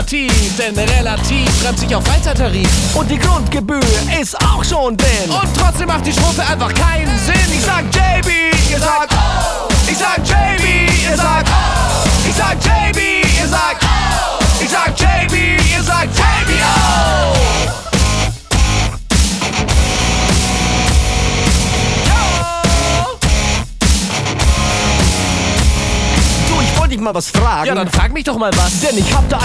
alternativ, denn relativ reimt sich auf Freizeittarif. Und die Grundgebühr ist auch schon drin. Und trotzdem macht die Strophe einfach keinen Sinn. Ich sag JB, ihr sagt oh. Ich sag JB, ihr sagt oh. Ich sag JB, ihr sagt oh. Ich sag JB, ihr sagt JB, oh. Du, ich wollte dich mal was fragen. Ja, dann frag mich doch mal was. Denn ich hab da